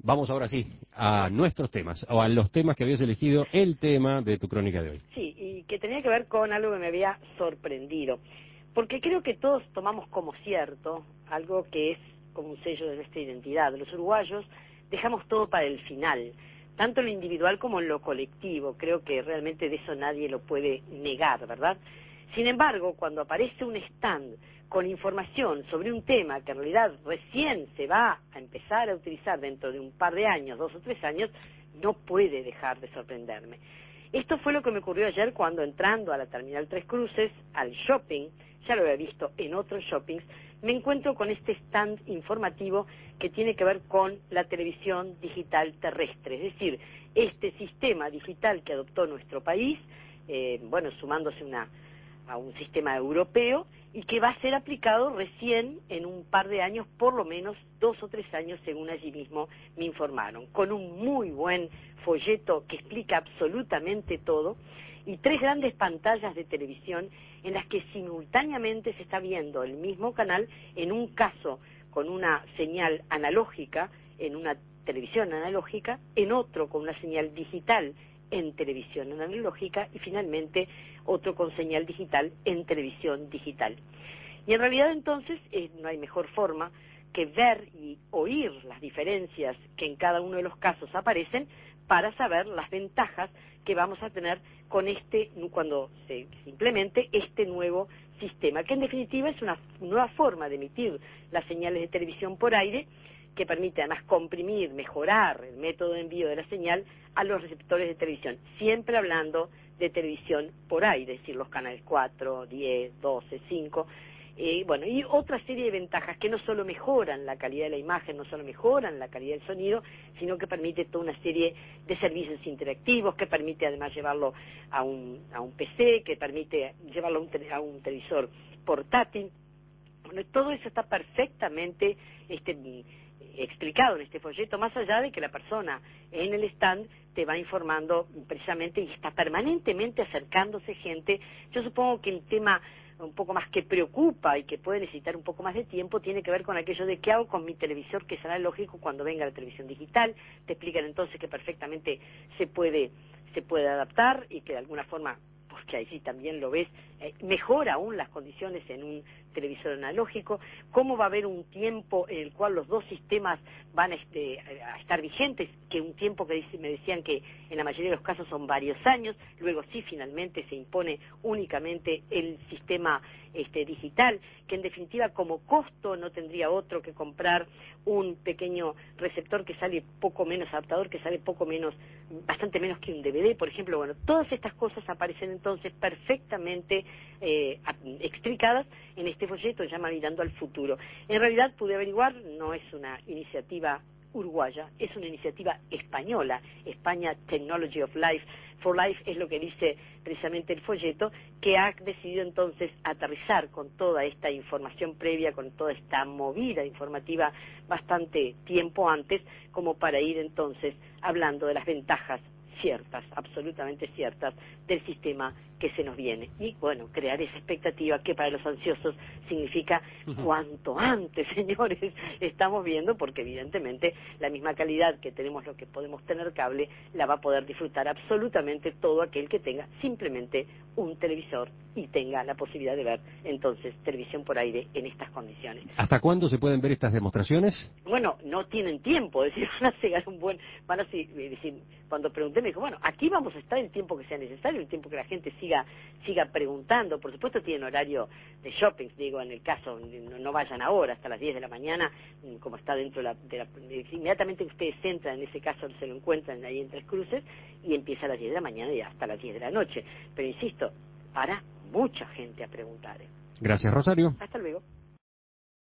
Vamos ahora sí a nuestros temas, o a los temas que habías elegido, el tema de tu crónica de hoy. Sí, y que tenía que ver con algo que me había sorprendido, porque creo que todos tomamos como cierto algo que es como un sello de nuestra identidad. Los uruguayos dejamos todo para el final, tanto en lo individual como en lo colectivo. Creo que realmente de eso nadie lo puede negar, ¿verdad? Sin embargo, cuando aparece un stand con información sobre un tema que en realidad recién se va a empezar a utilizar dentro de un par de años, 2 o 3 años, no puede dejar de sorprenderme. Esto fue lo que me ocurrió ayer cuando, entrando a la Terminal Tres Cruces, al shopping, ya lo había visto en otros shoppings, me encuentro con este stand informativo que tiene que ver con la televisión digital terrestre, es decir, este sistema digital que adoptó nuestro país, sumándose a un sistema europeo, y que va a ser aplicado recién en un par de años, por lo menos 2 o 3 años, según allí mismo me informaron, con un muy buen folleto que explica absolutamente todo, y 3 grandes pantallas de televisión en las que simultáneamente se está viendo el mismo canal, en un caso con una señal analógica, en una televisión analógica, en otro con una señal digital en televisión analógica, y finalmente otro con señal digital en televisión digital. Y en realidad entonces no hay mejor forma que ver y oír las diferencias que en cada uno de los casos aparecen para saber las ventajas que vamos a tener con cuando se implemente este nuevo sistema, que en definitiva es una nueva forma de emitir las señales de televisión por aire, que permite además comprimir, mejorar el método de envío de la señal a los receptores de televisión, siempre hablando de televisión por aire, es decir, los canales 4, 10, 12, 5, y otra serie de ventajas que no solo mejoran la calidad de la imagen, no solo mejoran la calidad del sonido, sino que permite toda una serie de servicios interactivos, que permite además llevarlo a un PC, que permite llevarlo a un televisor portátil. Bueno, todo eso está perfectamente explicado en este folleto, más allá de que la persona en el stand te va informando precisamente, y está permanentemente acercándose gente. Yo supongo que el tema un poco más que preocupa y que puede necesitar un poco más de tiempo tiene que ver con aquello de qué hago con mi televisor que será lógico cuando venga la televisión digital. Te explican entonces que perfectamente se puede adaptar, y que de alguna forma, porque ahí sí también lo ves, mejora aún las condiciones en un televisor analógico, cómo va a haber un tiempo en el cual los dos sistemas van a estar vigentes, que un tiempo que me decían que en la mayoría de los casos son varios años, luego sí finalmente se impone únicamente el sistema digital, que en definitiva como costo no tendría otro que comprar un pequeño receptor que sale poco menos, adaptador que sale bastante menos que un DVD, por ejemplo. Bueno, todas estas cosas aparecen entonces perfectamente explicadas en este folleto, llama Mirando al Futuro. En realidad pude averiguar, no es una iniciativa uruguaya, es una iniciativa española. España Technology for Life es lo que dice precisamente el folleto, que ha decidido entonces aterrizar con toda esta información previa, con toda esta movida informativa bastante tiempo antes, como para ir entonces hablando de las ventajas ciertas, absolutamente ciertas, del sistema que se nos viene. Y bueno, crear esa expectativa que para los ansiosos significa cuanto antes, señores, estamos viendo, porque evidentemente la misma calidad que tenemos los que podemos tener cable, la va a poder disfrutar absolutamente todo aquel que tenga simplemente un televisor y tenga la posibilidad de ver entonces televisión por aire en estas condiciones. ¿Hasta cuándo se pueden ver estas demostraciones? Bueno, no tienen tiempo, es decir, cuando pregunté me dijo, bueno, aquí vamos a estar el tiempo que sea necesario, el tiempo que la gente siga preguntando. Por supuesto tienen horario de shopping, digo, en el caso, no vayan ahora, hasta las 10 de la mañana, como está dentro inmediatamente ustedes entran, en ese caso se lo encuentran ahí en Tres Cruces, y empieza a las 10 de la mañana y hasta las 10 de la noche. Pero insisto, para mucha gente a preguntar. Gracias, Rosario. Hasta luego.